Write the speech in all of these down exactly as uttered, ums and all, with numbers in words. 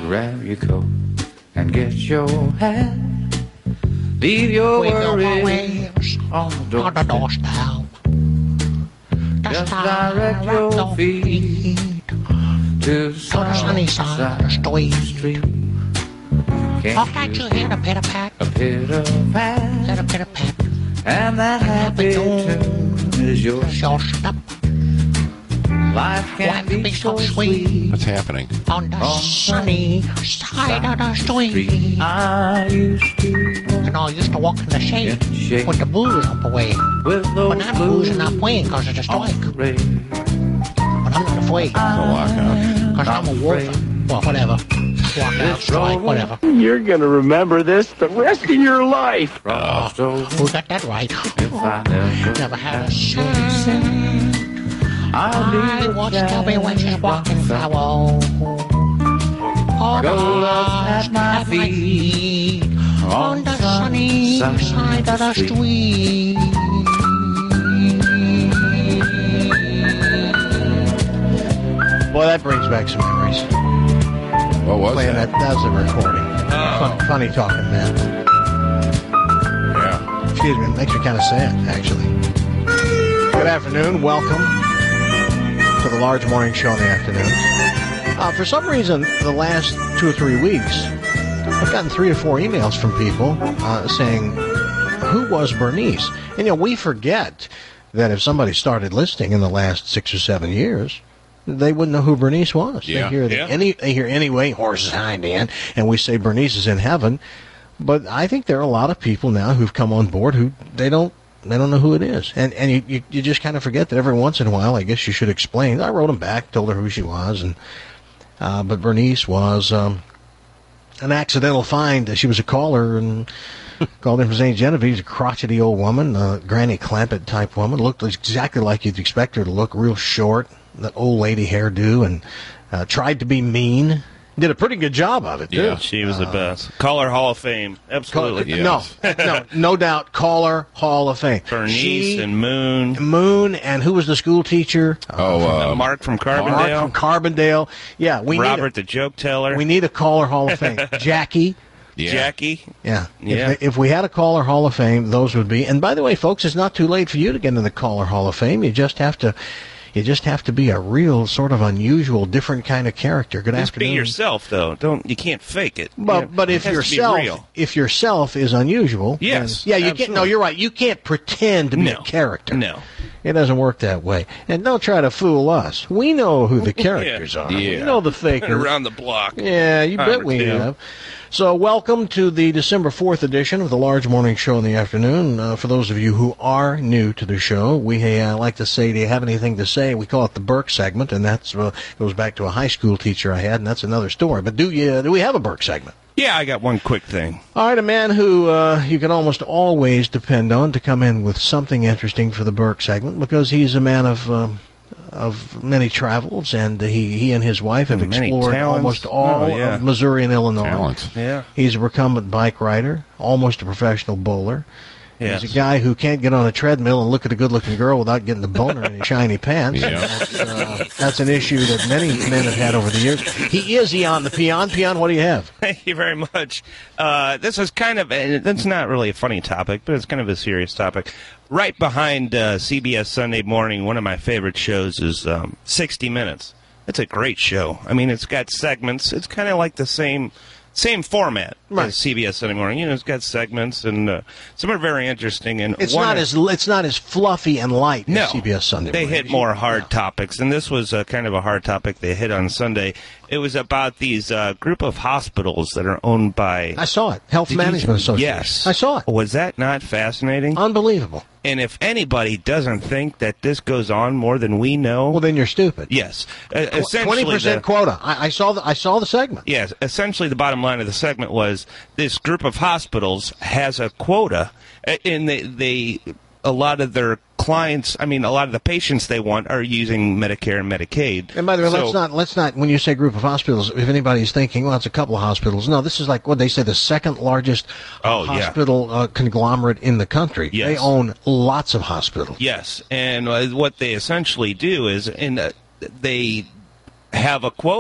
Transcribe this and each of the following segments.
grab your coat and get your hat. Leave your worries on the door. On the doorstep. Just direct your feet to the sunny side of the street. Off that you hear a pitter-pat, a pitter-pat, let a pitter-pat, and that happy tune is your your step. Life can be, be so sweet. What's happening? On the sunny side of the street. I used to And I used to walk in the shade, in the shade with the booze up away. with those But I'm boozing up way because of the strike. afraid. But I'm not afraid The lockout. because I'm a wolf. Well, whatever. Walk out, strike, whatever. You're going to remember this the rest of your life. Crossed over Who got that right? if I never, Never had a cent. I watch Toby when she's walking foul. All Go the up at my feet on the sunny side of the street. Boy, that brings back some memories. What was Playing that, that? that was a recording. Fun, funny talking, man. Yeah. Excuse me, it makes me kind of sad, actually. Good afternoon, welcome to the Large Morning Show in the afternoon. Uh, for some reason, the last two or three weeks, I've gotten three or four emails from people uh, saying, who was Bernice? And, you know, we forget that if somebody started listening in the last six or seven years, they wouldn't know who Bernice was. Yeah. They hear the, Yeah. any they hear anyway, horses hind end, and we say Bernice is in heaven. But I think there are a lot of people now who've come on board who they don't they don't know who it is, and and you, you you just kind of forget that every once in a while. I guess you should explain. I wrote them back, told her who she was, and uh, but Bernice was um, an accidental find. She was a caller and. Called in from Saint Genevieve, a crotchety old woman, a Granny Clampett type woman, looked exactly like you'd expect her to look, real short, that old lady hairdo, and uh, tried to be mean. Did a pretty good job of it, too. Yeah. She was the best. Caller Hall of Fame. Absolutely. Yes. No, no, no doubt. Caller Hall of Fame. Bernice She, and Moon. Moon, and who was the school teacher? Oh, Uh, uh, Mark from Mark Carbondale. from Carbondale. Yeah, we Robert need the joke teller. a, we need a Caller Hall of Fame. Jackie. yeah. Jackie. Yeah. Yeah. If, if we had a Caller Hall of Fame, those would be. And by the way, folks, it's not too late for you to get in the Caller Hall of Fame. You just have to, you just have to be a real sort of unusual, different kind of character. Good Just afternoon. be yourself, though. Don't you can't fake it. But You- but it if has to be yourself real. if yourself is unusual, Yes, then- yeah, you can't. No, absolutely. you're right. You can't pretend to be No. a character. No. It doesn't work that way. And don't try to fool us. We know who the characters are. We Yeah. know the Been fakers. around the block. Yeah, you Time bet or we two. have. So welcome to the December fourth edition of the Large Morning Show in the afternoon. Uh, for those of you who are new to the show, we uh, like to say, do you have anything to say? We call it the Burke segment, and that uh, goes back to a high school teacher I had, and that's another story. But do you do we have a Burke segment? Yeah, I got one quick thing. All right, a man who uh, you can almost always depend on to come in with something interesting for the Burke segment, because he's a man of um, of many travels, and he, he and his wife have Many explored talents. almost all Oh, yeah. of Missouri and Illinois. Talent. Yeah. He's a recumbent bike rider, almost a professional bowler. Yes. He's a guy who can't get on a treadmill and look at a good-looking girl without getting the boner in his shiny pants. Yeah. That's, uh, that's an issue that many men have had over the years. He is Eon the Peon. Peon, what do you have? Thank you very much. Uh, this is kind of, and it's not really a funny topic, but it's kind of a serious topic. Right behind uh, C B S Sunday Morning, one of my favorite shows is um, sixty minutes. It's a great show. I mean, it's got segments. It's kind of like the same same format Right. as C B S Sunday Morning. You know, it's got segments, and uh, some are very interesting. And It's one not is- as it's not as fluffy and light no, as C B S Sunday they Morning. hit more hard topics, and this was uh, kind of a hard topic they hit on Sunday. It was about these uh, group of hospitals that are owned by... I saw it. Health Did you- Management Association. Yes. I saw it. Was that not fascinating? Unbelievable. And if anybody doesn't think that this goes on more than we know... Well, then you're stupid. yes. Uh, essentially, Twenty percent the- quota. I, I saw the I saw the segment. Yes, essentially the bottom line of the segment was this group of hospitals has a quota, a- and they, they a lot of their clients, I mean, a lot of the patients they want are using Medicare and Medicaid. And by the way, So- let's not let's not when you say group of hospitals, if anybody's thinking, well, it's a couple of hospitals. No, this is like what they say the second largest uh, Oh, yeah. hospital uh, conglomerate in the country. Yes. They own lots of hospitals. Yes, and uh, what they essentially do is, in uh, they have a quota.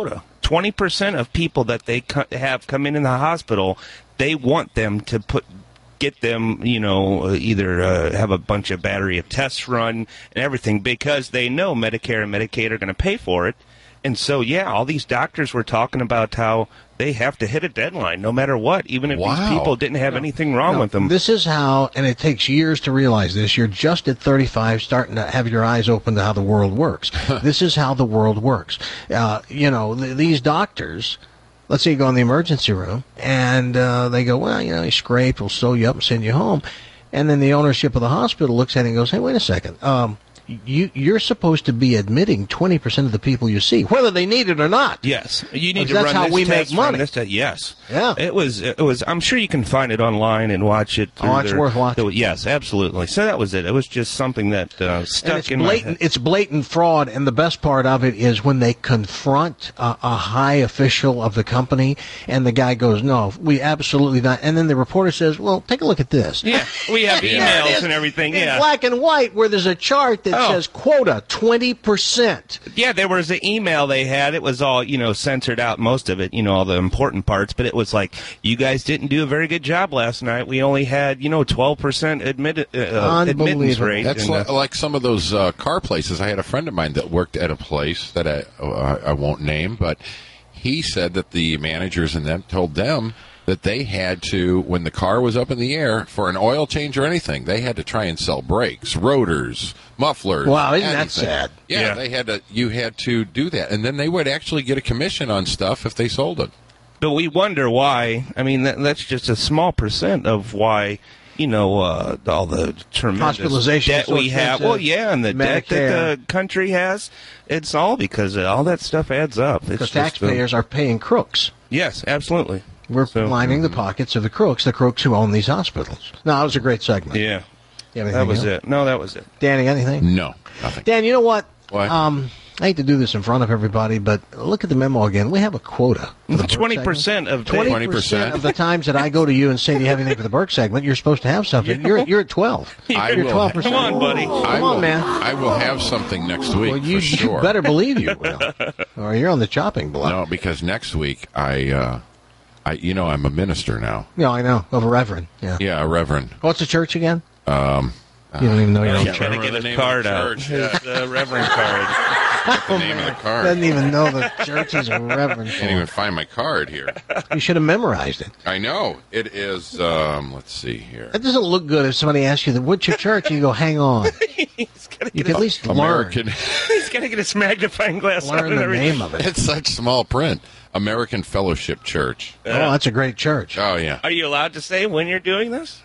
twenty percent of people that they co- have come in in the hospital, they want them to put get them, you know, either uh, have a bunch of battery of tests run and everything because they know Medicare and Medicaid are going to pay for it. And so, yeah, all these doctors were talking about how they have to hit a deadline no matter what, even if Wow. these people didn't have anything wrong No, with them. This is how, and it takes years to realize this. You're just at thirty-five, starting to have your eyes open to how the world works. This is how the world works. Uh, you know, th- these doctors. Let's say you go in the emergency room, and uh, they go, well, you know, you scrape, we'll sew you up and send you home. And then the ownership of the hospital looks at it and goes, hey, wait a second. Um, you, you're supposed to be admitting twenty percent of the people you see, whether they need it or not. Yes, you need Because to that's run how this we make test, money. run this test. Yes, Yeah. It was. It was. I'm sure you can find it online and watch it. Through Oh, it's their- worth watching. the- yes, absolutely. So that was it. It was just something that uh, stuck And it's in my blatant. head. It's blatant fraud, and the best part of it is when they confront a, a high official of the company, and the guy goes, "No, we absolutely not." And then the reporter says, "Well, take a look at this." Yeah, we have There it emails is, and everything. in Yeah, black and white, where there's a chart that Oh. says quota twenty percent. yeah. There was an email they had. It was all, you know, censored out, most of it, you know, all the important parts. But it was like, you guys didn't do a very good job last night. We only had, you know, twelve percent admit, uh, admittance Unbelievable. rate. That's and, uh, li- like some of those uh, car places. I had a friend of mine that worked at a place that I, uh, I won't name, but he said that the managers and them told them that they had to, when the car was up in the air, for an oil change or anything, they had to try and sell brakes, rotors, mufflers. Wow, isn't that anything. sad? Yeah, Yeah. they had to. You had to do that, and then they would actually get a commission on stuff if they sold it. But we wonder why. I mean, that, that's just a small percent of why, you know, uh, all the tremendous Hospitalization is debt so we have. expensive. Well, yeah, and the debt Medicare. that the country has. It's all because all that stuff adds up. It's Because just, uh, taxpayers are paying crooks. yes, absolutely. We're So- lining the pockets of the crooks, the crooks who own these hospitals. No, that was a great segment. Yeah, You have that anything was else? it. No, that was it. Danny, anything? No, nothing. Dan, you know what? What? Um, I hate to do this in front of everybody, but look at the memo again. We have a quota. for the Burke Twenty segment. percent of Twenty twenty percent percent of the times that I go to you and say, "Do you have anything for the Burke segment?" You're supposed to have something. You're you're at twelve. I You're will- twelve percent. Come on, buddy. I Come will, on, man. I will have something next week Well, you, for sure. you better believe you will, or you're on the chopping block. No, because next week I, uh, I, you know, I'm a minister now. No, I know of a reverend. Yeah. Yeah, a reverend. What's the church again? Um, You don't even know your own Yeah, church. better remember get the his name of card the out. church. His uh, reverend card. What's the name of the card? Doesn't even know the church is a reverend. Can't even find my card here. You should have memorized it. I know it is. Um, let's see here. That doesn't look good if somebody asks you, "What's your church?" and you go, "Hang on." He's gonna You get can at his, least American. he's gonna get his magnifying glass out learn, learn and the everything. name of it. It's such small print. American Fellowship Church. Oh, that's a great church. Oh yeah. Are you allowed to say when you're doing this?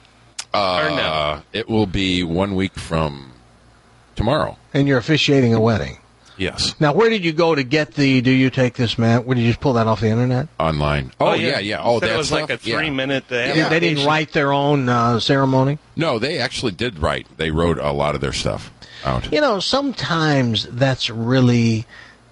Uh, or no? It will be one week from tomorrow. And you're officiating a wedding. Yes. Now, where did you go to get the "Do you take this, man"? Where did you just pull that off the internet? Online. Oh, yeah, yeah. Oh, You said that it was like a stuff? Yeah. three-minute. Uh, Yeah. They didn't write their own uh, ceremony. No, they actually did write. They wrote a lot of their stuff out. You know, sometimes that's really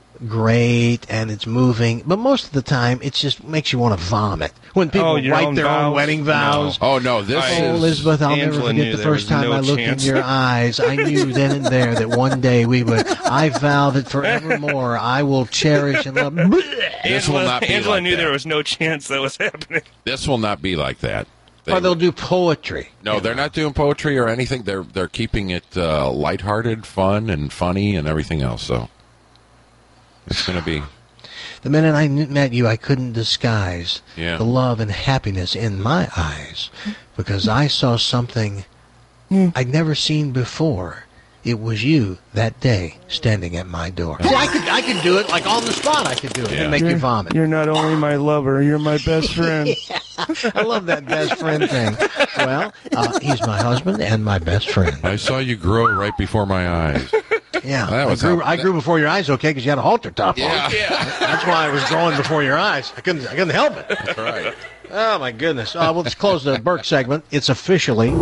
great and it's moving, but most of the time it just makes you want to vomit. When people Oh, your write own their own vows? wedding vows. Oh no, this I- Oh, is Elizabeth, I'll Angela never knew forget the there first was time no I looked chance. in your eyes. I knew then and there that one day we would. I vow that forevermore I will cherish and love. This will Angela, not be Angela like knew that. there was no chance that was happening. this will not be like that. They- Or they'll do poetry. no, they're not doing poetry or anything. They're they're keeping it uh, lighthearted, fun, and funny, and everything else. So it's going to be. The minute I kn- met you, I couldn't disguise Yeah. the love and happiness in my eyes because I saw something I'd never seen before. It was you that day standing at my door. See, I could, I could do it like on the spot. I could do it Yeah. and make you vomit. You're not only my lover, you're my best friend. I love that best friend thing. Well, uh, he's my husband and my best friend. I saw you grow right before my eyes. Yeah, That was I, grew, how- I grew before your eyes, okay, because you had a halter top on. Yeah, That's why I was growing before your eyes. I couldn't, I couldn't help it. that's right. Oh, my goodness. Uh, well, let's close the Burke segment. It's officially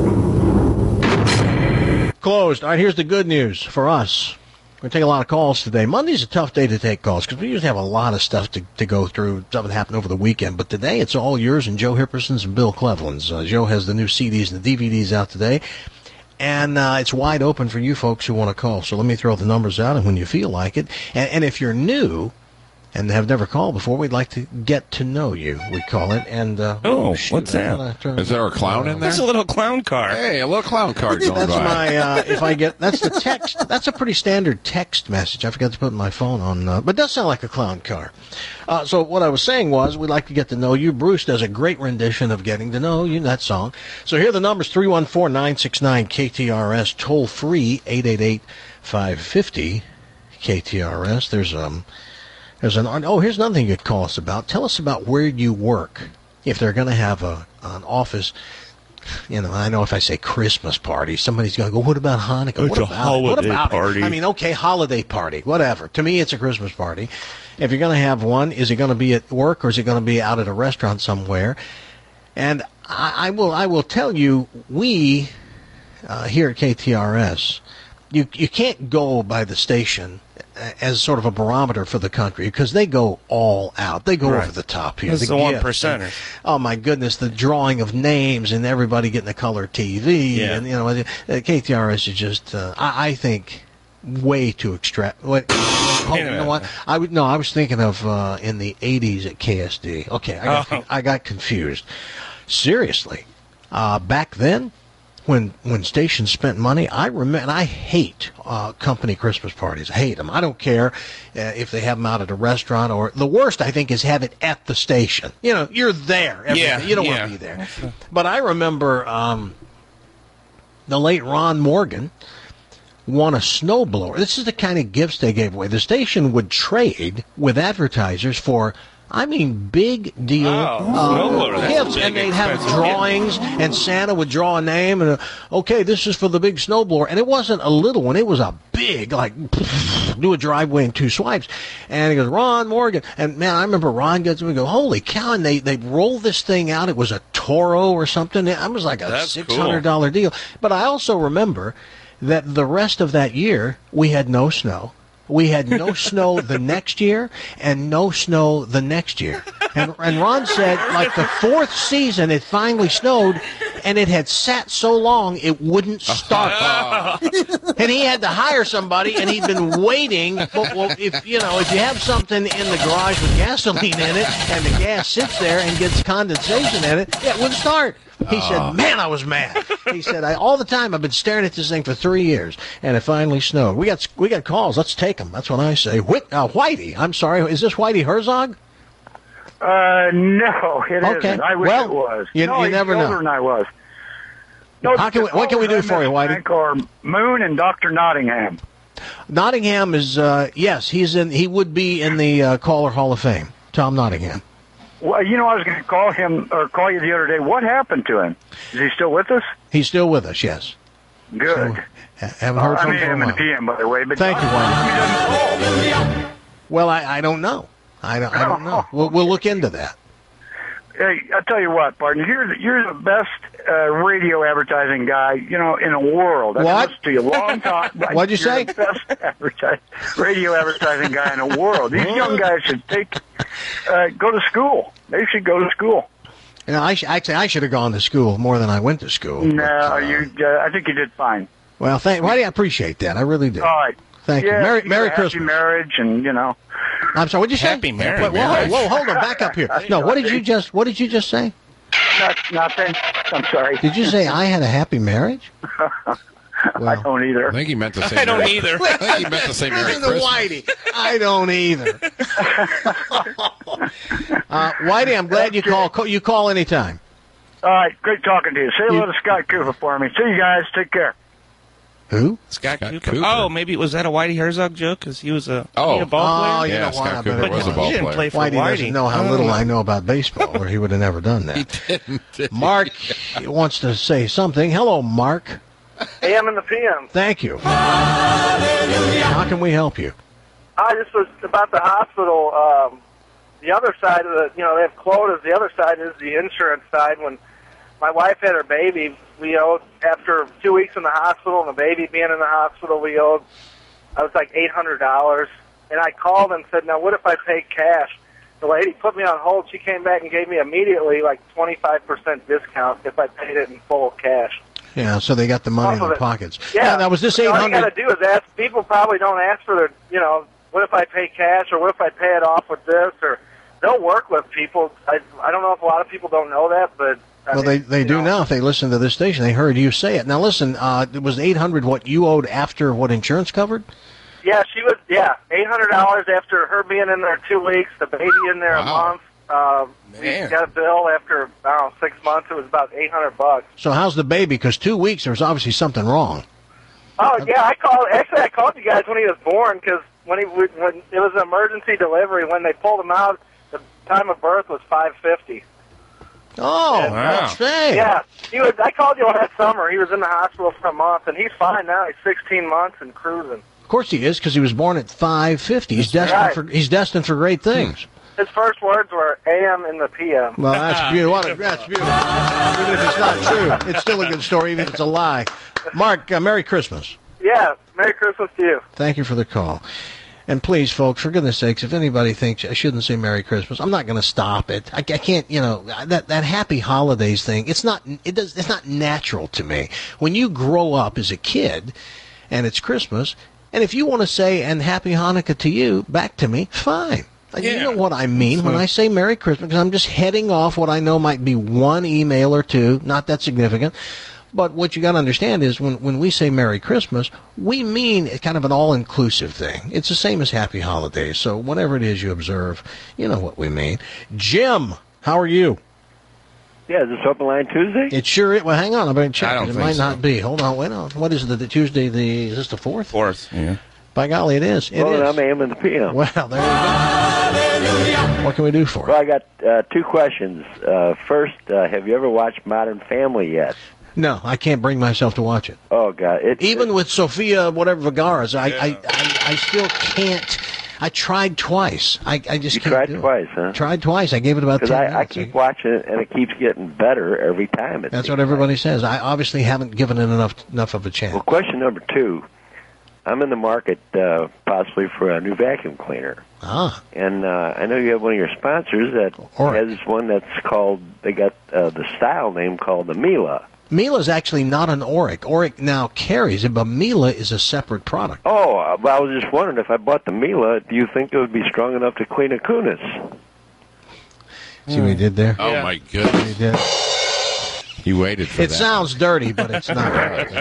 closed. All right, here's the good news for us. We're going to take a lot of calls today. Monday's a tough day to take calls because we usually have a lot of stuff to, to go through, stuff that happened over the weekend. But today it's all yours and Joe Hipperson's and Bill Cleveland's. Uh, Joe has the new C Ds and the D V Ds out today. And uh, it's wide open for you folks who want to call. So let me throw the numbers out, and when you feel like it. And, and if you're new, and have never called before, we'd like to get to know you, we call it. And uh, Oh, shoot, what's I'm that? gonna turn- Is there a clown in there? That's a little clown car. Hey, a little clown card going That's by. my, uh, if I get, that's the text. That's a pretty standard text message. I forgot to put my phone on, uh, but it does sound like a clown car. Uh, so what I was saying was, we'd like to get to know you. Bruce does a great rendition of Getting to Know You, that song. So here are the numbers, three one four, nine six nine, K T R S, toll free, eight eight eight, five five zero, K T R S. There's, um, there's an, oh, here's another thing you could call us about. Tell us about where you work. If they're going to have a, an office, you know, I know if I say Christmas party, somebody's going to go, what about Hanukkah? It's what a about holiday it? What about party. It? I mean, okay, holiday party, whatever. To me, it's a Christmas party. If you're going to have one, is it going to be at work or is it going to be out at a restaurant somewhere? And I, I will, I will tell you, we uh, here at K T R S, you you can't go by the station as sort of a barometer for the country because they go all out. They go Right. over the top here. This the is the one gifts percenters. and- Oh my goodness, the drawing of names and everybody getting a color T V Yeah. and you know uh, K T R S is just uh, I, I think way too extra. What? Oh, you know what? I would no. I was thinking of uh, in the eighties at K S D. Okay, I got Oh. I got confused. Seriously, uh, back then. When when stations spent money, I remember, and I hate uh, company Christmas parties. I hate them. I don't care uh, if they have them out at a restaurant or the worst. I think is have it at the station. You know, you're there. every Yeah, day. You don't yeah. want to be there. But I remember um, the late Ron Morgan won a snowblower. This is the kind of gifts they gave away. The station would trade with advertisers for. I mean, big deal Oh, uh, snowblower, that's a gifts, big, and they'd have expensive drawings, and Santa would draw a name, and uh, okay, this is for the big snowblower, and it wasn't a little one; it was a big, like, do a driveway in two swipes, and he goes, Ron Morgan, and man, I remember Ron gets me and go, holy cow, and they they rolled this thing out. It was a Toro or something. It was like a That's six hundred dollar deal. But I also remember that the rest of that year we had no snow. We had no snow the next year and no snow the next year. And, and Ron said, like the fourth season, it finally snowed, and it had sat so long it wouldn't start. And he had to hire somebody, and he'd been waiting. But, well, if you know, if you have something in the garage with gasoline in it, and the gas sits there and gets condensation in it, it wouldn't start. He said, man, I was mad. He said, I, all the time I've been staring at this thing for three years, and it finally snowed. We got we got calls. Let's take them. That's what I say. Whit, uh, Whitey, I'm sorry. Is this Whitey Herzog? Uh, no, it Okay. isn't. I wish Well, it was. you- no, you he's never know. older than I was. No, How can we- what can we do for you, Whitey? Or Moon and Doctor Nottingham. Nottingham is, uh, yes, he's in. He would be in the uh, Caller Hall of Fame. Tom Nottingham. Well, you know, I was going to call him or call you the other day. What happened to him? Is he still with us? He's still with us, yes. Good. So, ha- haven't heard I from mean, him him for in a the while. P M, by the way. But Thank you, Whitey. He doesn't call. Well, I, I don't know. I don't, I don't know. We'll, we'll look into that. Hey, I'll tell you what, partner. You're the, you're the best uh, radio advertising guy, you know, in the world. I've What? listened to you a long time. What'd you You're say? The best advertise, radio advertising guy in the world. These young guys should take uh, go to school. They should go to school. You know, I sh- actually I should have gone to school more than I went to school. No, but, uh, you. Uh, I think you did fine. Well, thank Whitey. I appreciate that. I really do. All right. Thank yeah, you. Merry, you Merry got a happy Christmas. marriage, and you know. I'm sorry. What'd you say? Happy marriage. Wait, whoa, Marriage. whoa, hold on. Back up here. No, what did you just? What did you just say? Not, nothing. I'm sorry. Did you say I had a happy marriage? I Well, don't either. I think he meant to say. I don't Merry- either. I think he meant to say Merry Listen to Christmas. Whitey. I don't either. uh, Whitey, I'm glad you call. Call- You call anytime. All right, great talking to you. Say hello You- to Scott Cooper for me. See you guys. Take care. Who? Scott, Scott Cooper. Cooper. Oh, maybe was that a Whitey Herzog joke? Because he was a, Oh. he a ball Oh, player. you Yeah, know what? Scott I Cooper better was a not. ball he didn't player. play for Whitey Whitey. doesn't know how Oh. little I know about baseball, or he would have never done that. Mark wants to say something. Hello, Mark. A M and the P M. Thank you. How can we help you? I just was about the hospital. Um, the other side of the, you know, they have quotas. The other side is the insurance side. When my wife had her baby, we owed, after two weeks in the hospital and the baby being in the hospital, we owed, I was like eight hundred dollars. And I called and said, now what if I pay cash? The lady put me on hold. She came back and gave me immediately like twenty-five percent discount if I paid it in full cash. Yeah, so they got the money in Off of their it. pockets. Yeah. Now, was this All eight you got hundred? to do is ask. People probably don't ask for their, you know, what if I pay cash, or what if I pay it off with this, or they'll work with people. I I don't know if a lot of people don't know that, but I well, mean, they they do know. now. If they listen to this station, they heard you say it. Now, listen, uh, it was eight hundred what you owed after what insurance covered? Yeah, she was. Yeah, eight hundred dollars after her being in there two weeks, the baby in there Wow. a month. Uh, we Man. got a bill after I don't know six months. It was about eight hundred bucks. So how's the baby? Because two weeks, there was obviously something wrong. Oh yeah, I called. Actually, I called you guys when he was born because when he when it was an emergency delivery. When they pulled him out, the time of birth was five fifty. Oh, And, wow. that's right. Yeah, he was. I called you that summer. He was in the hospital for a month, and he's fine now. He's sixteen months and cruising. Of course he is, because he was born at five fifty. He's That's destined right. for he's destined for great things. His first words were A M in the P M. Well, that's beautiful. What a, that's beautiful. Even if it's not true, it's still a good story, even if it's a lie. Mark, uh, Merry Christmas. Yeah, Merry Christmas to you. Thank you for the call. And please, folks, for goodness sakes, if anybody thinks I shouldn't say Merry Christmas, I'm not going to stop it. I, I can't, you know, that that Happy Holidays thing. It's not. It does. It's not natural to me. When you grow up as a kid, and it's Christmas, and if you want to say and Happy Hanukkah to you back to me, fine. You Yeah. know what I mean when I say Merry Christmas, because I'm just heading off what I know might be one email or two, not that significant. But what you got to understand is when, when we say Merry Christmas, we mean kind of an all-inclusive thing. It's the same as Happy Holidays. So whatever it is you observe, you know what we mean. Jim, how are you? Yeah, is this Open Line Tuesday? It sure is. Well, hang on. I'm going to check. I don't it think might so. not be. Hold on. Wait on. What is it? The Tuesday, the, is this the fourth? Fourth. Yeah. By golly, it is. It well, is. I'm A M and the P M. Well, there you go. What can we do for Well, you? I got uh, two questions. Uh, first, uh, have you ever watched Modern Family yet? No, I can't bring myself to watch it. Oh, God. It, Even it, with Sophia, whatever Vergara's, I, Yeah. I, I, I still can't. I tried twice. I, I just You can't tried do twice, it. huh? Tried twice. I gave it about Because ten I, I minutes. keep watching it, and it keeps getting better every time. It That's seems what everybody says. I obviously haven't given it enough enough of a chance. Well, question number two. I'm in the market uh, possibly for a new vacuum cleaner. Ah, And uh, I know you have one of your sponsors that Oric. has one that's called, they got uh, the style name called the Mila. Mila's actually not an Oric. Oric now carries it, but Mila is a separate product. Oh, uh, well, I was just wondering if I bought the Mila, do you think it would be strong enough to clean a Kunis? See what he did there? Oh, Yeah. my He goodness. did. He waited for It that. sounds dirty, but it's not.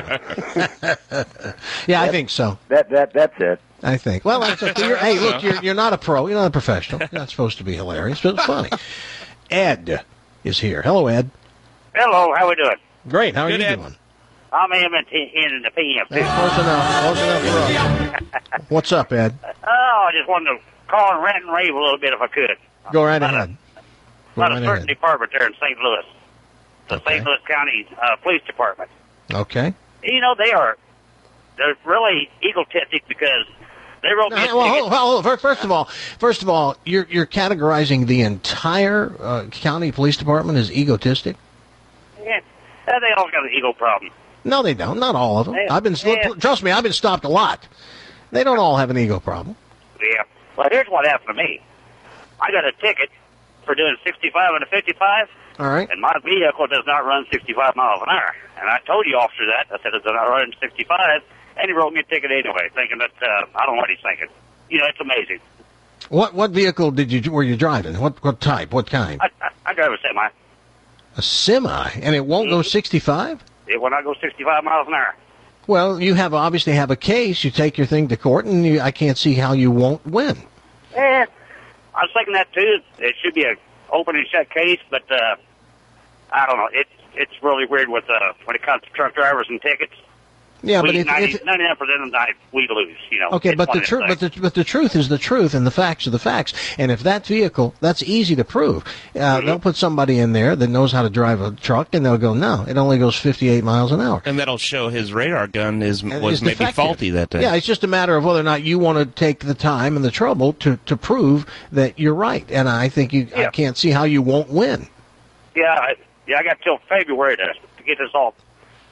Yeah, I think so. That that That's it. I think. Well, that's a, you're, hey, look, you're you're not a pro. You're not a professional. You're not supposed to be hilarious, but it's funny. Ed is here. Hello, Ed. Hello, how we doing? Great. How are Good, you Ed. doing? I'm in the in the P M too. That's close enough. Close enough for us. What's up, Ed? Oh, I just wanted to call and rant and rave a little bit if I could. Go right About ahead. A Go lot of right certain ahead. department there in Saint Louis, the Okay. Saint Louis County uh, Police Department. Okay. You know, they are they're really egotistic because they wrote me a Now, well, ticket. hold, hold, hold. First of all, first of all, you're you're categorizing the entire uh, county police department as egotistic. Yeah, uh, they all got an ego problem. No, they don't. Not all of them. Yeah. I've been Yeah. trust me. I've been stopped a lot. They don't all have an ego problem. Yeah. Well, here's what happened to me. I got a ticket for doing sixty-five and a fifty-five. All right. And my vehicle does not run sixty-five miles an hour. And I told the officer that. I said it does not run sixty-five. And he wrote me a ticket anyway, thinking that, uh, I don't know what he's thinking. You know, it's amazing. What what vehicle did you were you driving? What what type? What kind? I, I, I drive a semi. A semi, and it won't go sixty-five. It will not go sixty-five miles an hour. Well, you have obviously have a case. You take your thing to court, and you, I can't see how you won't win. Eh, I was thinking that too. It should be a open and shut case, but, uh, I don't know. It's, it's really weird with, uh, when it comes to truck drivers and tickets. Yeah, we, but if, ninety, if ninety-nine percent of the time we lose, you know. okay, It's but one the of them truth, but things. the but the truth is the truth, and the facts are the facts. And if that vehicle, that's easy to prove. Uh, Mm-hmm. They'll put somebody in there that knows how to drive a truck, and they'll go, no, it only goes fifty-eight miles an hour. And that'll show his radar gun is And was it's maybe defective. faulty that day. Yeah, it's just a matter of whether or not you want to take the time and the trouble to, to prove that you're right. And I think you, I Yeah. can't see how you won't win. Yeah, I, yeah, I got till February to, to get this all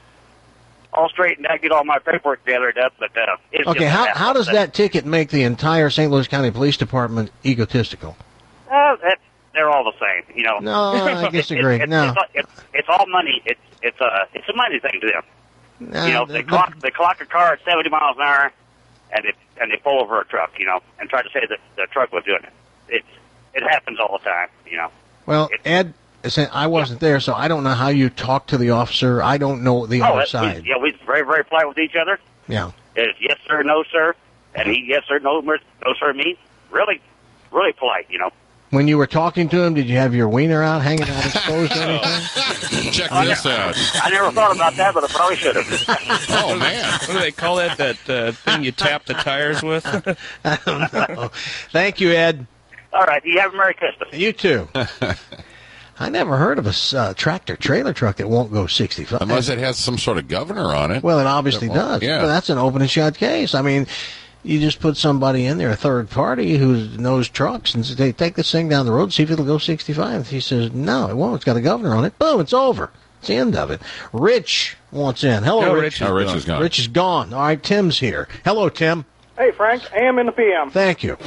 all straightened out, get all my paperwork gathered up. But uh, it's Okay, just how a how does that ticket make the entire Saint Louis County Police Department egotistical? Uh, that, they're all the same, you know. No, I disagree. It's, it's, No. it's, it's, it's all money. It's it's a it's a money thing to them. Uh, you know, the- they the- clock they clock a car at seventy miles an hour, and if and they pull over a truck, you know, and try to say that the truck was doing it. It it happens all the time, you know. Well, Ed, I wasn't there, so I don't know how you talk to the officer. I don't know the oh, other that's, side. We, yeah, we're very, very polite with each other. Yeah. It's yes, sir, no, sir. And he, yes, sir, no, no, sir, me. Really, really polite, you know. When you were talking to him, did you have your wiener out, hanging out exposed or anything? Check I this never, out. I never thought about that, but I probably should have. Oh, man. What do they call that, that uh, thing you tap the tires with? I don't know. Thank you, Ed. All right, you have a Merry Christmas. You too. I never heard of a uh, tractor-trailer truck that won't go sixty-five. Unless it has some sort of governor on it. Well, it obviously It does. Yeah. But that's an open and shut case. I mean, you just put somebody in there, a third party who knows trucks, and say, take this thing down the road, see if it'll go sixty-five. If he says, no, it won't. It's got a governor on it. Boom, it's over. It's the end of it. Rich wants in. Hello, No, Rich. Rich is Oh, Rich gone. is gone. Rich is gone. All right, Tim's here. Hello, Tim. Hey, Frank. A M in the P M. Thank you.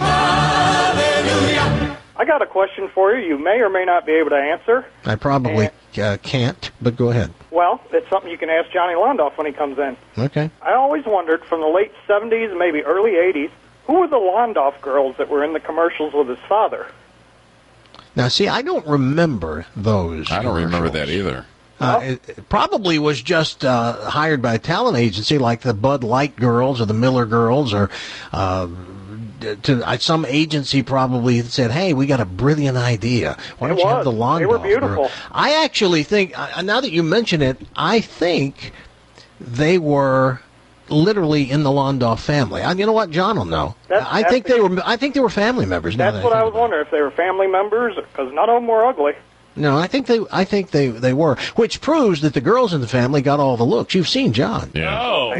I got a question for you. You may or may not be able to answer. I probably uh, can't, but go ahead. Well, it's something you can ask Johnny Londoff when he comes in. Okay. I always wondered, from the late seventies, maybe early eighties, who were the Londoff girls that were in the commercials with his father? Now, see, I don't remember those. I don't remember commercials. that either. Uh, it, it probably was just uh, hired by a talent agency like the Bud Light girls or the Miller girls, or uh, to uh, some agency probably said, hey, we got a brilliant idea. Why don't It you was. have the Londoff They were beautiful. girl? I actually think, uh, now that you mention it, I think they were literally in the Londoff family. And you know what? John will know. That's- I that's think the- they were. I think they were family members. now That's that what I think was wondering, if they were family members, because none of them were ugly. No, I think they. I think they. They were, which proves that the girls in the family got all the looks. You've seen John. Yeah. Oh,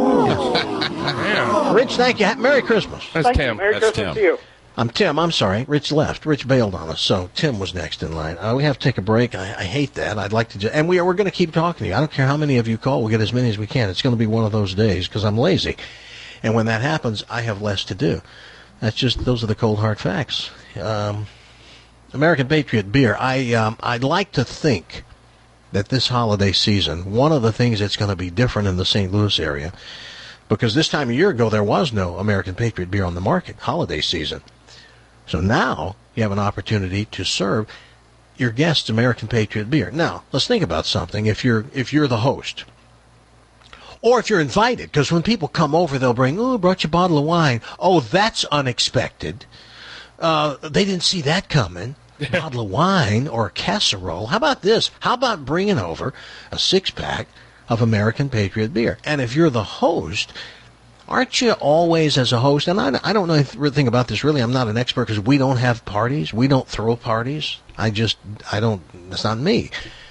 Exactly. Rich, thank you. Merry Christmas. that's Thank you. Tim. Merry That's Christmas Tim. to you. I'm Tim. I'm sorry. Rich left. Rich bailed on us, so Tim was next in line. Uh, we have to take a break. I, I hate that. I'd like to, ju- and we are. We're going to keep talking to you. I don't care how many of you call. We'll get as many as we can. It's going to be one of those days because I'm lazy, and when that happens, I have less to do. That's just those are the cold hard facts. Um, American Patriot beer. I um, I'd like to think that this holiday season, one of the things that's going to be different in the Saint Louis area, because this time a year ago there was no American Patriot beer on the market, holiday season. So now you have an opportunity to serve your guests American Patriot beer. Now, let's think about something. If you're if you're the host, or if you're invited, because when people come over, they'll bring, oh, brought you a bottle of wine. Oh, that's unexpected. Uh, they didn't see that coming. A bottle of wine or a casserole. How about this? How about bringing over a six-pack of American Patriot beer? And if you're the host, aren't you always, as a host, and I, I don't know anything about this really, I'm not an expert because we don't have parties. We don't throw parties. I just, I don't, that's not me.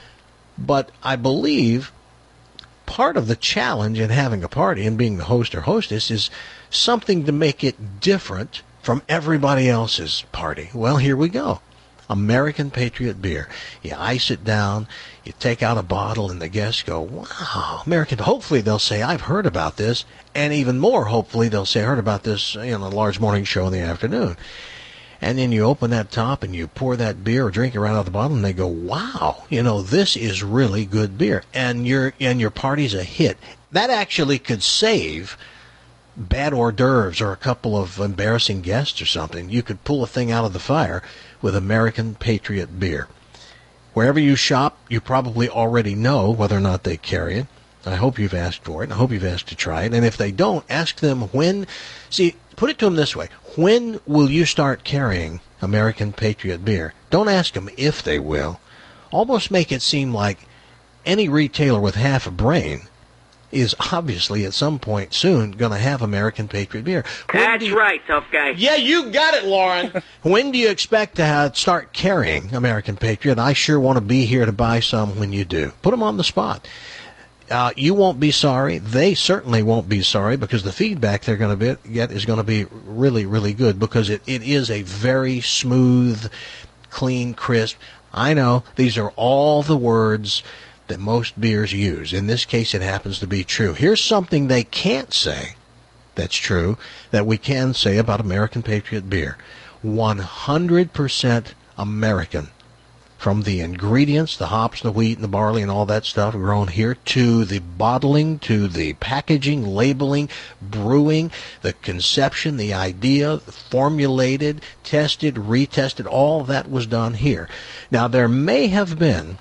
But I believe part of the challenge in having a party and being the host or hostess is something to make it different from everybody else's party. Well, here we go. American Patriot beer. You ice it down, you take out a bottle, and the guests go, wow, American. Hopefully they'll say, I've heard about this. And even more, hopefully they'll say, I heard about this in a large morning show in the afternoon. And then you open that top and you pour that beer or drink it right out of the bottle, and they go, wow, you know, this is really good beer. And your and your party's a hit. That actually could save bad hors d'oeuvres or a couple of embarrassing guests or something. You could pull a thing out of the fire with American Patriot beer. Wherever you shop, you probably already know whether or not they carry it. I hope you've asked for it. I hope you've asked to try it. And if they don't, ask them when. See, put it to them this way. When will you start carrying American Patriot beer? Don't ask them if they will. Almost make it seem like any retailer with half a brain is obviously at some point soon going to have American Patriot beer. When That's you, right, tough guy. Yeah, you got it, Lauren. When do you expect to have, start carrying American Patriot? I sure want to be here to buy some when you do. Put them on the spot. Uh, you won't be sorry. They certainly won't be sorry because the feedback they're going to get is going to be really, really good because it, it is a very smooth, clean, crisp. I know these are all the words that most beers use. In this case, it happens to be true. Here's something they can't say that's true that we can say about American Patriot beer. one hundred percent American from the ingredients, the hops, the wheat, and the barley, and all that stuff grown here, to the bottling, to the packaging, labeling, brewing, the conception, the idea, formulated, tested, retested, all of that was done here. Now, there may have been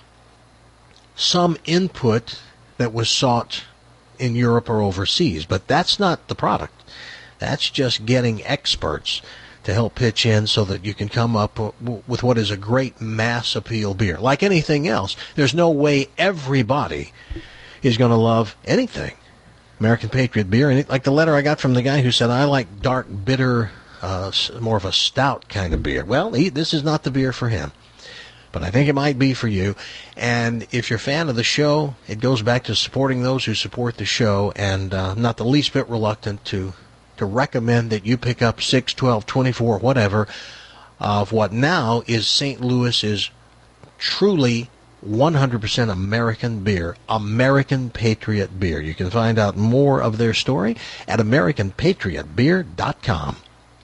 some input that was sought in Europe or overseas, but that's not the product. That's just getting experts to help pitch in so that you can come up with what is a great mass appeal beer. Like anything else, there's no way everybody is going to love anything. American Patriot beer, and it, like the letter I got from the guy who said, I like dark, bitter, uh, more of a stout kind of beer. Well, he, this is not the beer for him, but I think it might be for you. And if you're a fan of the show, it goes back to supporting those who support the show, and uh, I'm not the least bit reluctant to to recommend that you pick up six, twelve, twenty-four, whatever, of what now is Saint Louis's truly one hundred percent American beer, American Patriot beer. You can find out more of their story at american patriot beer dot com.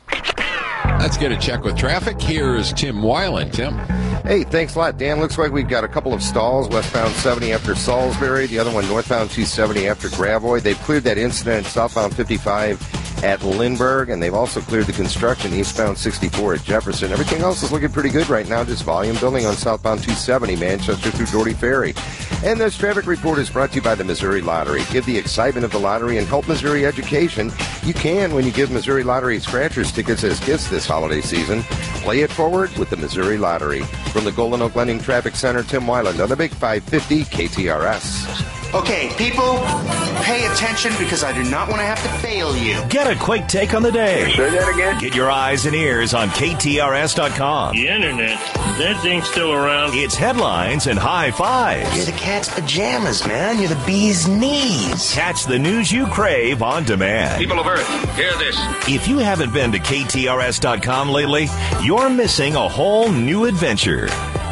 Let's get a check with traffic. Here's Tim Weiland. Tim. Hey, thanks a lot, Dan. Looks like we've got a couple of stalls, westbound seventy after Salisbury, the other one northbound two seventy after Gravois. They've cleared that incident southbound fifty-five at Lindbergh, and they've also cleared the construction eastbound sixty-four at Jefferson. Everything else is looking pretty good right now, just volume building on southbound two seventy, Manchester through Doherty Ferry. And this traffic report is brought to you by the Missouri Lottery. Give the excitement of the lottery and help Missouri education. You can when you give Missouri Lottery scratchers tickets as gifts this holiday season. Play it forward with the Missouri Lottery. From the Golden Oak Lending Traffic Center, Tim Weiland on the Big five fifty K T R S. Okay, people, pay attention because I do not want to have to fail you. Get a quick take on the day. Say that again? Get your eyes and ears on K T R S dot com. The internet, that thing's still around. It's headlines and high fives. You're the cat's pajamas, man. You're the bee's knees. Catch the news you crave on demand. People of Earth, hear this. If you haven't been to K T R S dot com lately, you're missing a whole new adventure.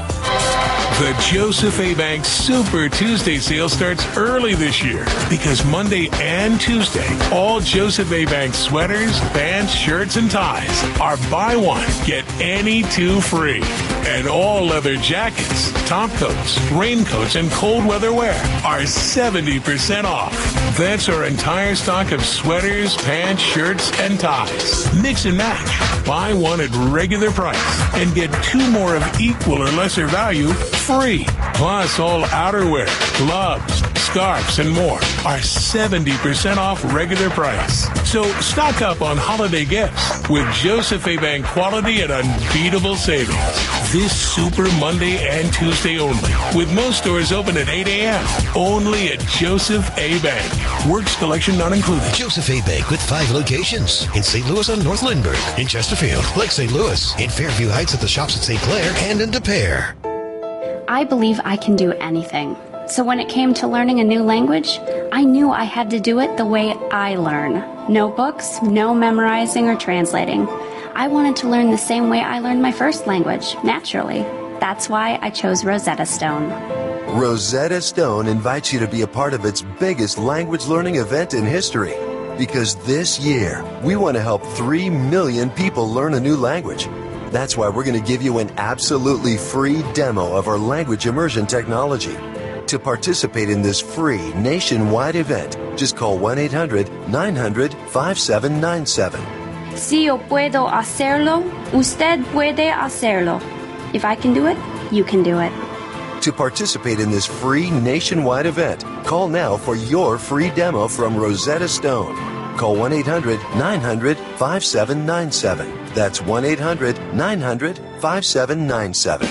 The Joseph A. Bank Super Tuesday sale starts early this year because Monday and Tuesday, all Joseph A. Bank sweaters, pants, shirts, and ties are buy one, get any two free. And all leather jackets, top coats, raincoats, and cold weather wear are seventy percent off. That's our entire stock of sweaters, pants, shirts, and ties. Mix and match. Buy one at regular price and get two more of equal or lesser value free. Plus, all outerwear, gloves, scarves, and more are seventy percent off regular price. So stock up on holiday gifts with Joseph A. Bank quality at unbeatable savings. This Super Monday and Tuesday only, with most stores open at eight a.m. Only at Joseph A. Bank. Works collection not included. Joseph A. Bank with five locations. In Saint Louis on North Lindbergh, in Chesterfield, Lake Saint Louis, in Fairview Heights at the shops at Saint Clair, and in De Pere. I believe I can do anything. So when it came to learning a new language, I knew I had to do it the way I learn. No books, no memorizing or translating. I wanted to learn the same way I learned my first language, naturally. That's why I chose Rosetta Stone. Rosetta Stone invites you to be a part of its biggest language learning event in history. Because this year, we want to help three million people learn a new language. That's why we're going to give you an absolutely free demo of our language immersion technology. To participate in this free nationwide event, just call one eight hundred nine hundred five seven nine seven. Si yo puedo hacerlo, usted puede hacerlo. If I can do it, you can do it. To participate in this free nationwide event, call now for your free demo from Rosetta Stone. Call one eight hundred nine hundred five seven nine seven. That's one eight hundred nine hundred five seven nine seven.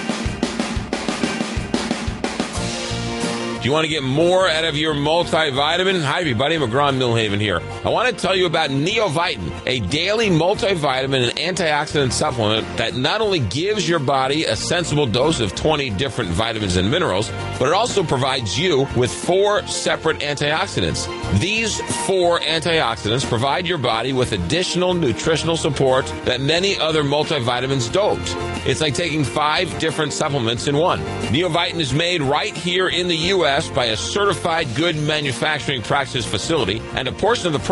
Do you want to get more out of your multivitamin? Hi, everybody. McGraw Millhaven here. I want to tell you about Neovitin, a daily multivitamin and antioxidant supplement that not only gives your body a sensible dose of twenty different vitamins and minerals, but it also provides you with four separate antioxidants. These four antioxidants provide your body with additional nutritional support that many other multivitamins don't. It's like taking five different supplements in one. Neovitin is made right here in the U S by a certified good manufacturing practice facility, and a portion of the protein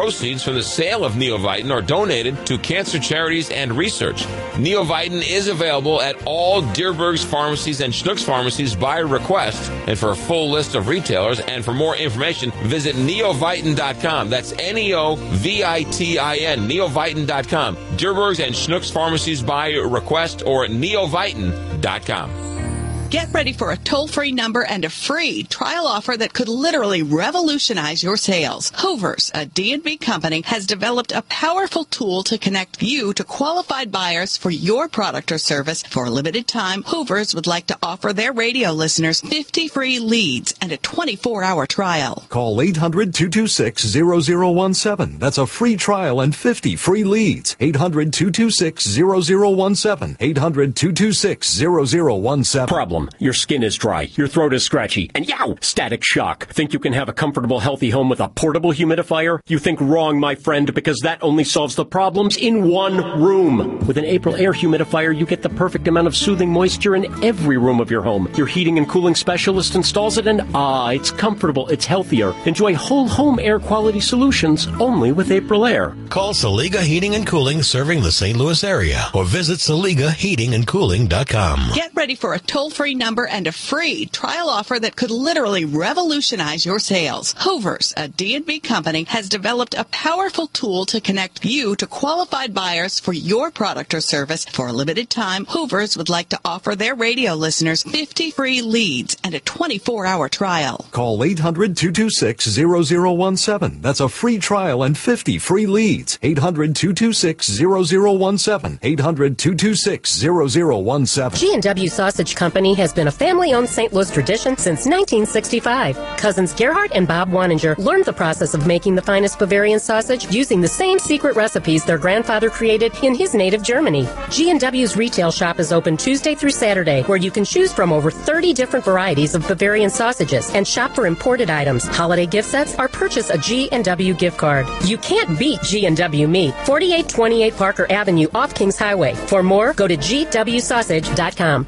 proceeds from the sale of Neovitin are donated to cancer charities and research. Neovitin is available at all Deerberg's pharmacies and Schnucks pharmacies by request. And for a full list of retailers and for more information, visit neovitin dot com. That's N E O V I T I N, neovitin dot com. Deerberg's and Schnucks pharmacies by request or neovitin dot com. Get ready for a toll-free number and a free trial offer that could literally revolutionize your sales. Hoovers, a D and B company, has developed a powerful tool to connect you to qualified buyers for your product or service. For a limited time, Hoovers would like to offer their radio listeners fifty free leads and a twenty-four hour trial. Call eight hundred, two two six, zero zero one seven. That's a free trial and fifty free leads. eight hundred, two two six, zero zero one seven. eight hundred, two two six, zero zero one seven. Problem. Your skin is dry, your throat is scratchy, and yow! Static shock. Think you can have a comfortable, healthy home with a portable humidifier? You think wrong, my friend, because that only solves the problems in one room. With an April Air humidifier, you get the perfect amount of soothing moisture in every room of your home. Your heating and cooling specialist installs it, and ah, it's comfortable, it's healthier. Enjoy whole home air quality solutions only with April Air. Call Saliga Heating and Cooling, serving the Saint Louis area, or visit saliga heating and cooling dot com. Get ready for a toll-free number and a free trial offer that could literally revolutionize your sales. Hoovers, a D and B company, has developed a powerful tool to connect you to qualified buyers for your product or service. For a limited time, Hoovers would like to offer their radio listeners fifty free leads and a twenty-four hour trial. Call eight hundred, two two six, zero zero one seven. That's a free trial and fifty free leads. eight hundred, two two six, zero zero one seven. eight hundred, two two six, zero zero one seven. G and W Sausage Company has been a family-owned Saint Louis tradition since nineteen sixty-five. Cousins Gerhard and Bob Waninger learned the process of making the finest Bavarian sausage using the same secret recipes their grandfather created in his native Germany. G and W's retail shop is open Tuesday through Saturday, where you can choose from over thirty different varieties of Bavarian sausages and shop for imported items, holiday gift sets, or purchase a G and W gift card. You can't beat G and W meat. forty-eight twenty-eight Parker Avenue off Kings Highway. For more, go to G W sausage dot com.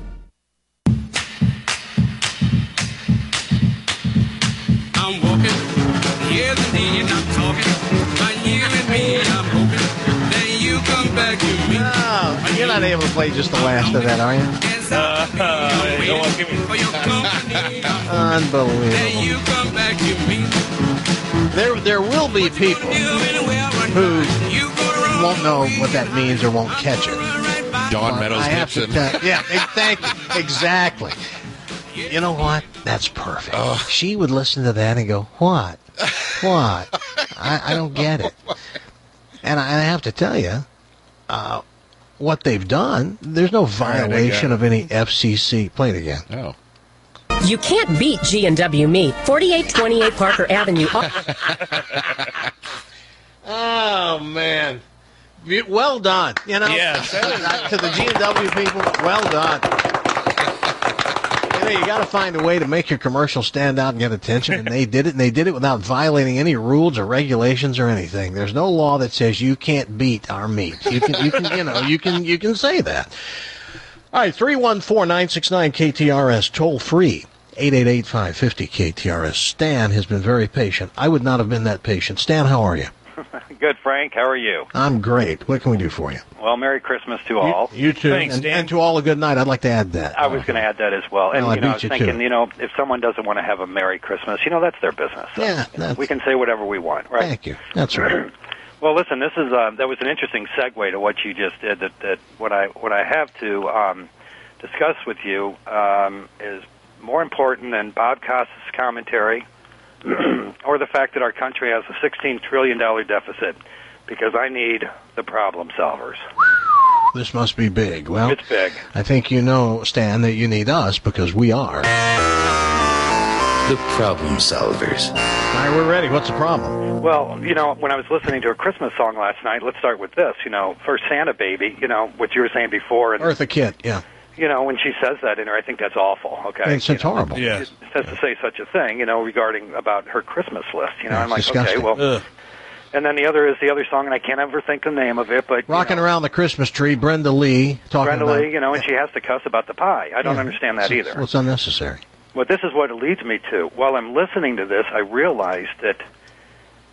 I'm walking, yes indeed, I'm talking. But you and me, I'm hoping that you come back to me. Oh, you're not able to play just the last of that, are you? Uh, uh, don't want to give me. Unbelievable. You come back to me. There, there will be people who won't know what that means or won't catch it. Dawn Meadows I have to Gibson. tell- yeah, thank you. Exactly. You know what? That's perfect. Oh. She would listen to that and go, what? What? I, I don't get it. And I, I have to tell you, uh, what they've done, there's no violation of any F C C. Play it again. Oh. You can't beat G and W meat. forty-eight twenty-eight Parker Avenue. Oh, man. Well done. You know, Yes. to the G and W people, well done. You know, you got to find a way to make your commercial stand out and get attention, and they did it, and they did it without violating any rules or regulations or anything. There's no law that says you can't beat our meat. You can, you can, you know, you can, you can say that. All right, three one four, nine six nine, K T R S, toll free, eight eight eight, five five zero, K T R S. Stan has been very patient. I would not have been that patient. Stan, how are you? Good, Frank. How are you? I'm great. What can we do for you? Well, Merry Christmas to all. You, you too. Thanks, and, Dan. and to all a good night. I'd like to add that. I was going to add that as well. And, Well, I you know, I beat was you thinking, too. you know, if someone doesn't want to have a Merry Christmas, you know, that's their business. So, Yeah, you know, we can say whatever we want, right? Thank you. That's right. Well, listen, this is uh, that was an interesting segue to what you just did. That, that what I what I have to um, discuss with you um, is more important than Bob Costas' commentary or the fact that our country has a sixteen trillion dollars deficit, because I need the problem solvers. This must be big. Well, It's big. I think you know, Stan, that you need us because we are the problem solvers. All right, we're ready. What's the problem? Well, you know, when I was listening to a Christmas song last night, let's start with this, you know, for Santa Baby, you know, what you were saying before. And, Eartha Kitt, yeah. you know, when she says that in her, I think that's awful, okay? It's, it's horrible. Yeah. It says to say such a thing, you know, regarding about her Christmas list, you know. Yeah, I'm like, it's disgusting. okay, well. Ugh. And then the other is the other song, and I can't ever think the name of it, but Rocking Around the Christmas Tree, Brenda Lee talking Brenda about... Lee, you know, and she has to cuss about the pie. I don't Yeah. understand that It's- either. Well, it's unnecessary. Well, this is what it leads me to. While I'm listening to this, I realized that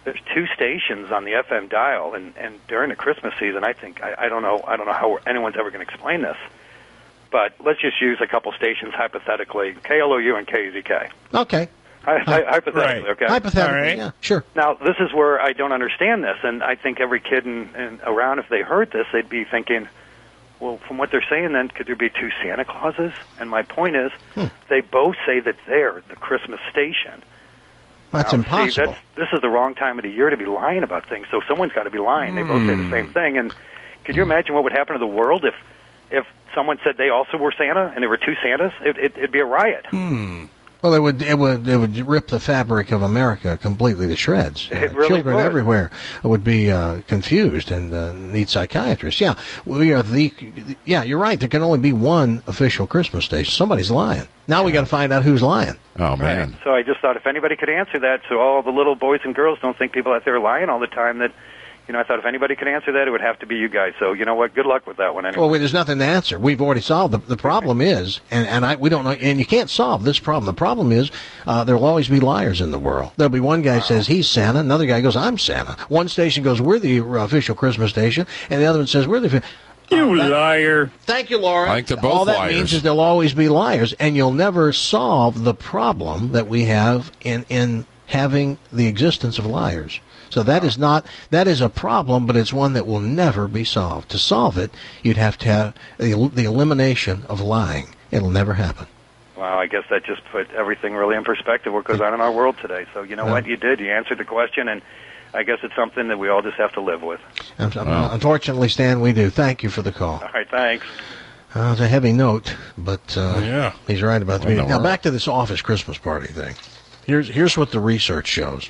there's two stations on the F M dial, and, and during the Christmas season, I think I, I don't know I don't know how anyone's ever going to explain this, but let's just use a couple stations hypothetically, K L O U and K Z K. Okay. Hi, hi, hypothetically, right. okay. Hypothetically, right. yeah, sure. Now, this is where I don't understand this, and I think every kid in, in around, if they heard this, they'd be thinking, well, from what they're saying, then could there be two Santa Clauses? And my point is, hmm. they both say that they're the Christmas station. That's now, impossible. See, that's, this is the wrong time of the year to be lying about things, so someone's got to be lying. They both say the same thing. And could you imagine what would happen to the world if if someone said they also were Santa and there were two Santas? It, it, it'd be a riot. Hmm. Well, it would it would it would rip the fabric of America completely to shreds. It Uh, really children would. everywhere would be uh, confused and uh, need psychiatrists. Yeah, we are the. Yeah, you're right. There can only be one official Christmas station. Somebody's lying. Now we got to find out who's lying. Oh man! So I just thought if anybody could answer that, so all the little boys and girls don't think people out there are lying all the time, that, you know, I thought if anybody could answer that, it would have to be you guys. So, you know what? Good luck with that one anyway. Well, there's nothing to answer. We've already solved the the problem is, and and I we don't know, and you can't solve this problem. The problem is uh, there will always be liars in the world. There'll be one guy says he's Santa, another guy goes I'm Santa. One station goes we're the official Christmas station, and the other one says we're the. You liar. Thank you, Laura. I think they're both All that liars. means is there'll always be liars, and you'll never solve the problem that we have in in having the existence of liars. So that is not that is a problem, but it's one that will never be solved. To solve it, you'd have to have the, the elimination of lying. It'll never happen. Well, I guess that just put everything really in perspective, what goes on in our world today. So, you know Well, what? You did. You answered the question, and I guess it's something that we all just have to live with. Um, Unfortunately, Stan, we do. Thank you for the call. All right, thanks. Uh, it's a heavy note, but uh, Yeah. he's right about the Well, meeting. no Now, worries. back to this office Christmas party thing. Here's here's what the research shows.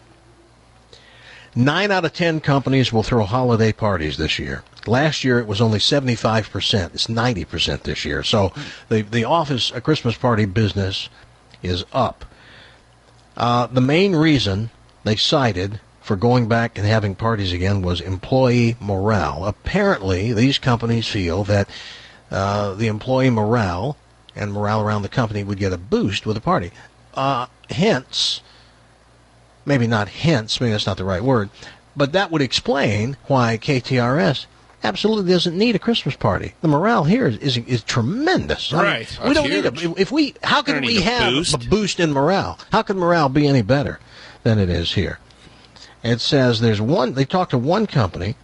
Nine out of ten companies will throw holiday parties this year. Last year, it was only seventy-five percent. It's ninety percent this year. So the, the office a Christmas party business is up. Uh, the main reason they cited for going back and having parties again was employee morale. Apparently, these companies feel that uh, the employee morale and morale around the company would get a boost with a party. Uh, hence... Maybe not hence, maybe that's not the right word, but that would explain why K T R S absolutely doesn't need a Christmas party. The morale here is is, is tremendous. I mean, Right. we That's don't need huge. a, if we how Don't can we need a have boost. a boost in morale? How can morale be any better than it is here? It says there's one they talked to one company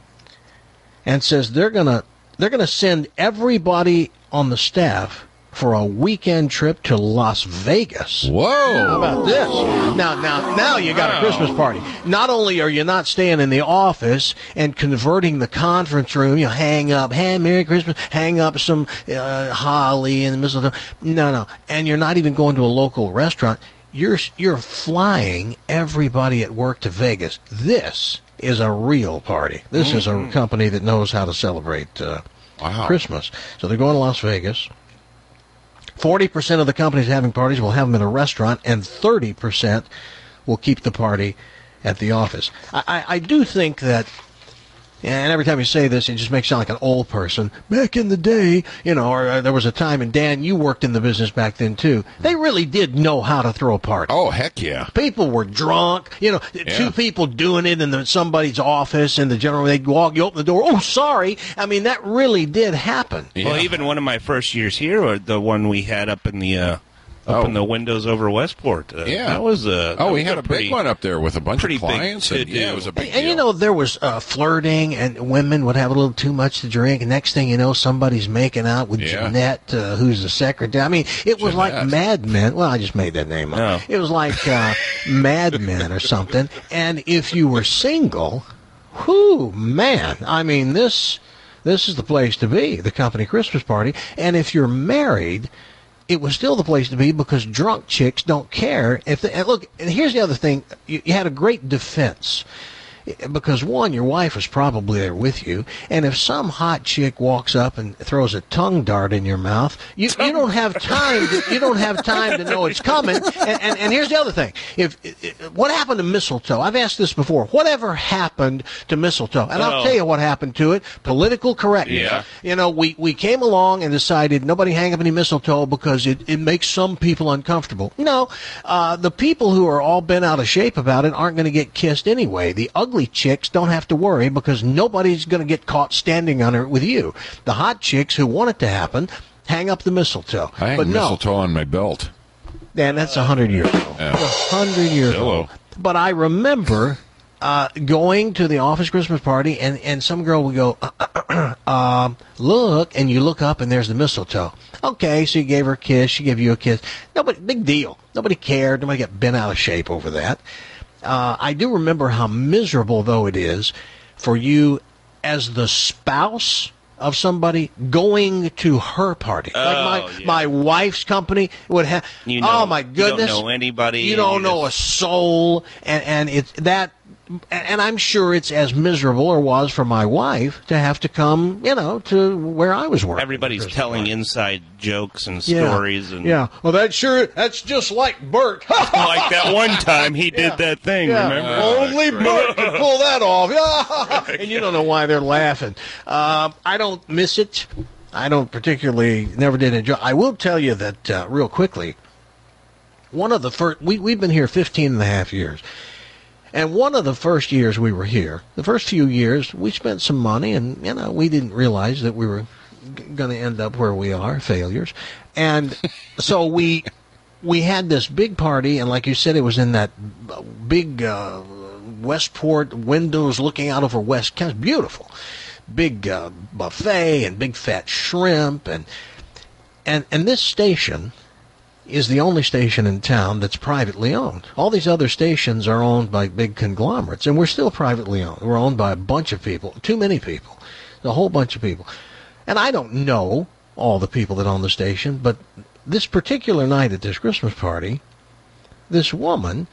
and says they're going to they're going to send everybody on the staff for a weekend trip to Las Vegas. Whoa! How about this? Now, now, now you got a Christmas party. Not only are you not staying in the office and converting the conference room, you hang up, hey, Merry Christmas, hang up some uh, holly and mistletoe. No, no, and you're not even going to a local restaurant. You're you're flying everybody at work to Vegas. This is a real party. This is a company that knows how to celebrate uh, Wow. Christmas. So they're going to Las Vegas. forty percent of the companies having parties will have them in a restaurant, and thirty percent will keep the party at the office. I, I, I do think that, and every time you say this, it just makes you sound like an old person. Back in the day, you know, or uh, there was a time, and Dan, you worked in the business back then, too. They really did know how to throw a party. Oh, heck yeah. People were drunk. You know, two people doing it in the, somebody's office, and the general, they'd walk, you open the door, oh, sorry. I mean, that really did happen. Well, even one of my first years here, or the one we had up in the uh, up Oh. in the windows over Westport. Uh, Yeah. that was uh, Oh, that we was had a pretty, big one up there with a bunch pretty of big clients. And, to yeah, do. it was a big And, and you know, there was uh, flirting, and women would have a little too much to drink, and next thing you know, somebody's making out with Yeah. Jeanette, uh, who's the secretary. I mean, it was like Jeanette. Mad Men. Well, I just made that name up. No. It was like uh, Mad Men or something. And if you were single, whoo, man, I mean, this this is the place to be, the company Christmas party. And if you're married, it was still the place to be because drunk chicks don't care if they, and look, and here's the other thing, you, you had a great defense. Because, one, your wife was probably there with you, and if some hot chick walks up and throws a tongue dart in your mouth, you, you don't have time to, you don't have time to know it's coming. And, and, and here's the other thing. If, if what happened to mistletoe? I've asked this before. Whatever happened to mistletoe? And I'll Oh. tell you what happened to it. Political correctness. Yeah. You know, we, we came along and decided nobody hang up any mistletoe because it, it makes some people uncomfortable. No, uh, the people who are all bent out of shape about it aren't going to get kissed anyway. The ugly chicks don't have to worry because nobody's going to get caught standing on it with you. The hot chicks who want it to happen hang up the mistletoe. I hang but no, mistletoe on my belt. Dan, that's a hundred years ago. Yeah. A hundred years Hello. ago. But I remember uh, going to the office Christmas party, and, and some girl would go, um, look, and you look up, and there's the mistletoe. Okay, so you gave her a kiss, she gave you a kiss. Nobody, big deal. Nobody cared. Nobody got bent out of shape over that. Uh, I do remember how miserable, though, it is for you as the spouse of somebody going to her party. Oh, like my, yeah. my wife's company would have. You know, oh, my goodness. You don't know anybody. You don't and know a soul. And, and it's that. And I'm sure it's as miserable, or was for my wife, to have to come, you know, to where I was working. Everybody's telling inside jokes and Yeah. stories. And Yeah. Well, that's sure. That's just like Bert. like that one time he did Yeah. that thing, Yeah. remember? Only Bert could pull that off. Yeah. And you don't know why they're laughing. Um, I don't miss it. I don't particularly, never did enjoy. I will tell you that, uh, real quickly, one of the first, we, we've been here fifteen and a half years. And one of the first years we were here, the first few years, we spent some money, and, you know, we didn't realize that we were g- going to end up where we are, failures. And so we we had this big party, and like you said, it was in that big uh, Westport, windows looking out over West Kent. Beautiful. Big uh, buffet and big fat shrimp. And, and, and this station is the only station in town that's privately owned. All these other stations are owned by big conglomerates, and we're still privately owned. We're owned by a bunch of people, too many people, a whole bunch of people. And I don't know all the people that own the station, but this particular night at this Christmas party, this woman,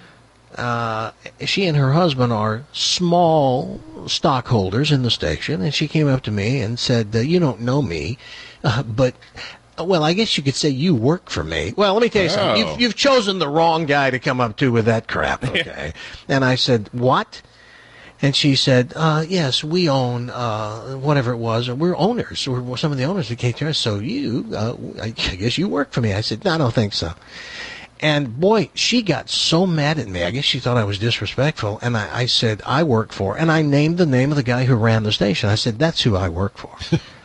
uh, she and her husband are small stockholders in the station, and she came up to me and said, uh, you don't know me, uh, but... Well, I guess you could say you work for me. Well, let me tell you something. Oh. You've, you've chosen the wrong guy to come up to with that crap, okay? And I said, what? And she said, uh, yes, we own uh, whatever it was. We're owners. We're some of the owners of K T R S. So you, uh, I guess you work for me. I said, no, I don't think so. And, boy, she got so mad at me. I guess she thought I was disrespectful. And I, I said, I work for. And I named the name of the guy who ran the station. I said, that's who I work for.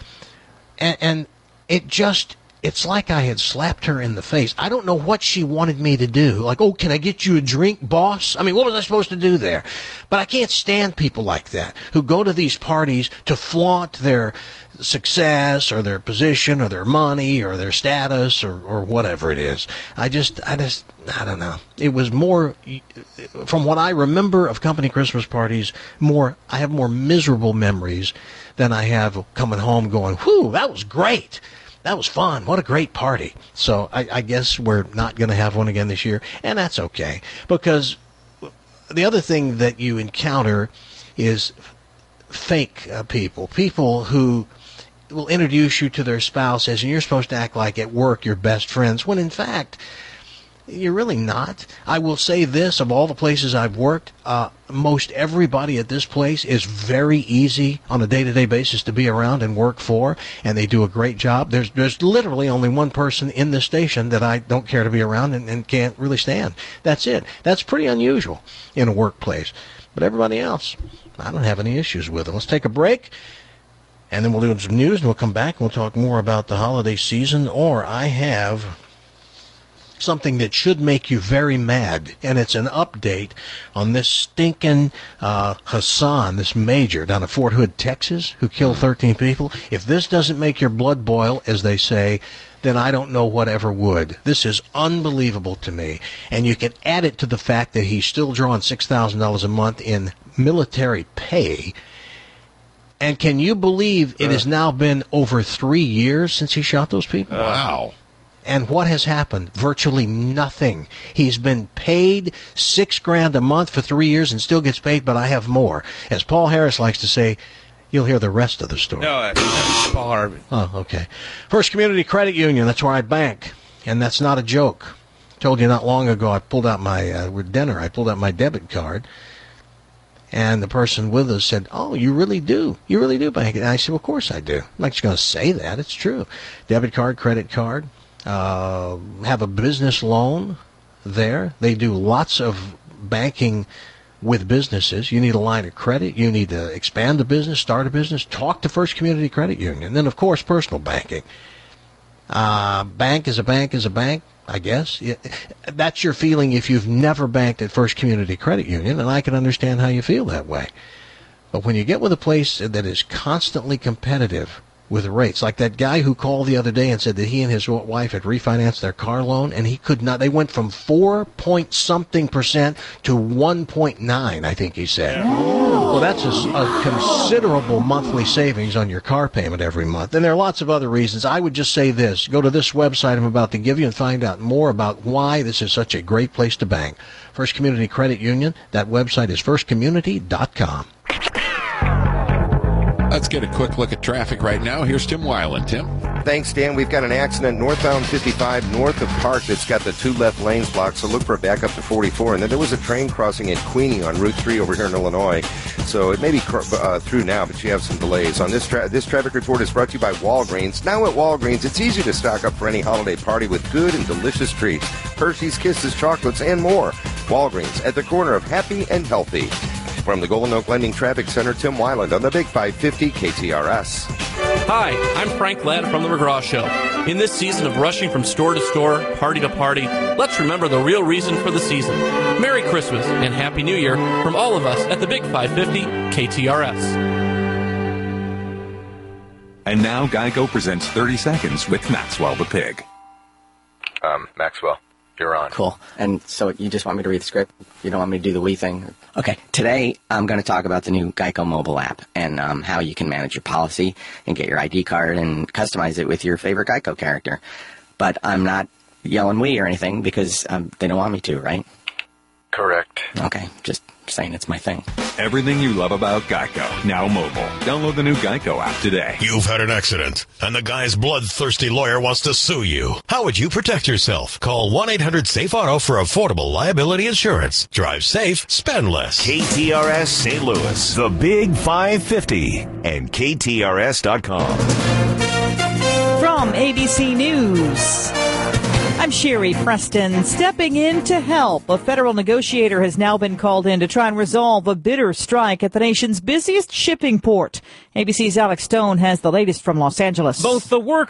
and, and it just... It's like I had slapped her in the face. I don't know what she wanted me to do. Like, oh, can I get you a drink, boss? I mean, what was I supposed to do there? But I can't stand people like that who go to these parties to flaunt their success or their position or their money or their status or, or whatever it is. I just, I just, I don't know. It was more, from what I remember of company Christmas parties, more, I have more miserable memories than I have coming home going, whew, that was great. That was fun. What a great party. So I, I guess we're not going to have one again this year, and that's okay. Because the other thing that you encounter is fake uh, people, people who will introduce you to their spouses, and you're supposed to act like at work you're best friends, when in fact, you're really not. I will say this, of all the places I've worked, uh, most everybody at this place is very easy on a day-to-day basis to be around and work for, and they do a great job. There's there's literally only one person in this station that I don't care to be around and, and can't really stand. That's it. That's pretty unusual in a workplace. But everybody else, I don't have any issues with it. Let's take a break, and then we'll do some news, and we'll come back and we'll talk more about the holiday season, or I have something that should make you very mad, and it's an update on this stinking uh, Hassan, this major down at Fort Hood, Texas, who killed thirteen people. If this doesn't make your blood boil, as they say, then I don't know what ever would. This is unbelievable to me. And you can add it to the fact that he's still drawing six thousand dollars a month in military pay. And can you believe it has now been over three years since he shot those people? Wow. And what has happened? Virtually nothing. He's been paid six grand a month for three years and still gets paid, but I have more. As Paul Harris likes to say, you'll hear the rest of the story. No, uh, that's Paul Harvey. Oh, okay. First Community Credit Union, that's where I bank. And that's not a joke. Told you not long ago, I pulled out my, uh, with dinner, I pulled out my debit card. And the person with us said, oh, you really do. You really do bank. And I said, well, of course I do. I'm not just going to say that. It's true. Debit card, credit card. Uh, have a business loan there. They do lots of banking with businesses. You need a line of credit. You need to expand a business, start a business, talk to First Community Credit Union. And then, of course, personal banking. Uh, bank is a bank is a bank, I guess. That's your feeling if you've never banked at First Community Credit Union, and I can understand how you feel that way. But when you get with a place that is constantly competitive with rates, like that guy who called the other day and said that he and his wife had refinanced their car loan, and he could not. They went from four point something percent to one point nine, I think he said. Well, that's a, a considerable monthly savings on your car payment every month. And there are lots of other reasons. I would just say this: go to this website I'm about to give you and find out more about why this is such a great place to bank. First Community Credit Union. That website is first community dot com. Let's get a quick look at traffic right now. Here's Tim Weiland. Tim? Thanks, Dan. We've got an accident northbound fifty-five north of Park that's got the two left lanes blocked, so look for a backup to forty-four. And then there was a train crossing at Queenie on Route three over here in Illinois. So it may be uh, through now, but you have some delays. On this tra- this traffic report is brought to you by Walgreens. Now at Walgreens, it's easy to stock up for any holiday party with good and delicious treats. Hershey's Kisses, chocolates, and more. Walgreens, at the corner of happy and healthy. From the Golden Oak Lending Traffic Center, Tim Weiland on the Big five fifty K T R S. Hi, I'm Frank Ladd from The McGraw Show. In this season of rushing from store to store, party to party, let's remember the real reason for the season. Merry Christmas and Happy New Year from all of us at the Big five fifty K T R S. And now Geico presents thirty seconds with Maxwell the Pig. Um, Maxwell, you're on. Cool. And so you just want me to read the script? You don't want me to do the we thing? Okay. Today, I'm going to talk about the new Geico mobile app and um, how you can manage your policy and get your I D card and customize it with your favorite Geico character. But I'm not yelling we or anything because um, they don't want me to, right? Correct. Okay. Just saying it's my thing. Everything you love about Geico, now mobile. Download the new Geico app today. You've had an accident, and the guy's bloodthirsty lawyer wants to sue you. How would you protect yourself? Call one eight hundred safe auto for affordable liability insurance. Drive safe, spend less. K T R S Saint Louis, the Big five fifty, and K T R S dot com. From A B C News, I'm Sherry Preston, stepping in to help. A federal negotiator has now been called in to try and resolve a bitter strike at the nation's busiest shipping port. A B C's Alex Stone has the latest from Los Angeles. Both the work